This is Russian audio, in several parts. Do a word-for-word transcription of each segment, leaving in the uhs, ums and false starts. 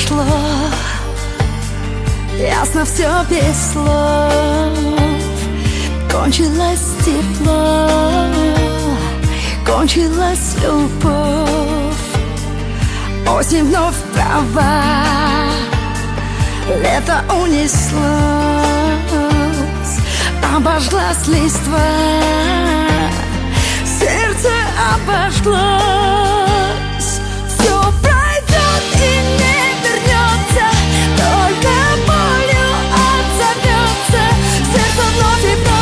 прошло, ясно все без слов. Кончилось тепло, кончилась любовь. Осень вновь права, лето унеслось, обожглась листва, сердце обожглось. Все пройдет и не вернется, только болью отзовется сердце вновь и вновь.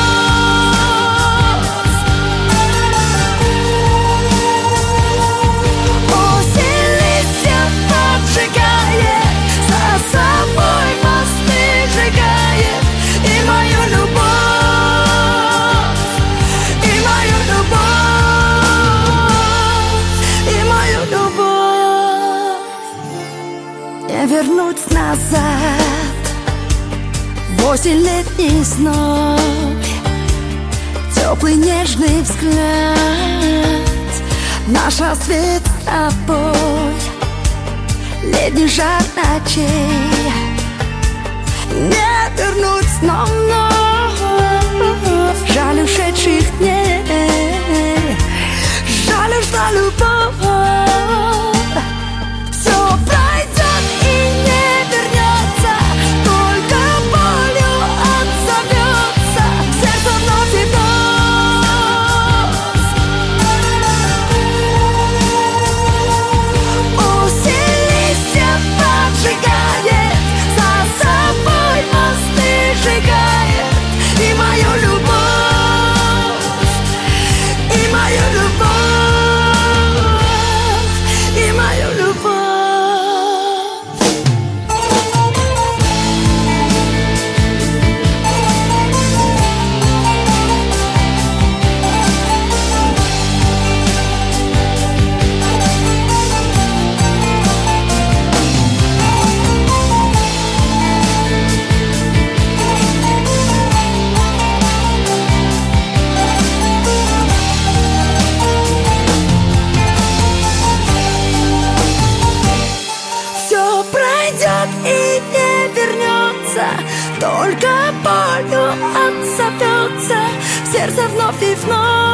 Осень листья поджигает, за собой мосты сжигает и мою любовь, и мою любовь, и мою любовь. Не вернуть назад в осень летний зной, теплый нежный взгляд, наш рассвет с тобой, летний жар ночей. Не вернуть снова вновь, жаль ушедших дней, жаль ушла любовь. Все пройдет и не вернется, только болью отзовется сердце вновь и вновь. Осень листья поджигает, за собой мосты сжигает и мою любовь, и мою любовь, и мою любовь. Все пройдет и не вернется, только болью отзовется сердце вновь и вновь.